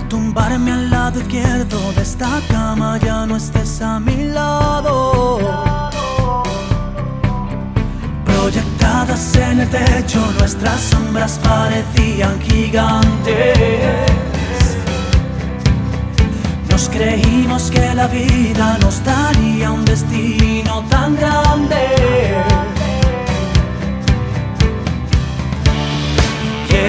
tumbarme al lado izquierdo de esta cama, ya no estés a mi lado. Proyectadas en el techo, nuestras sombras parecían gigantes. Nos creímos que la vida nos daría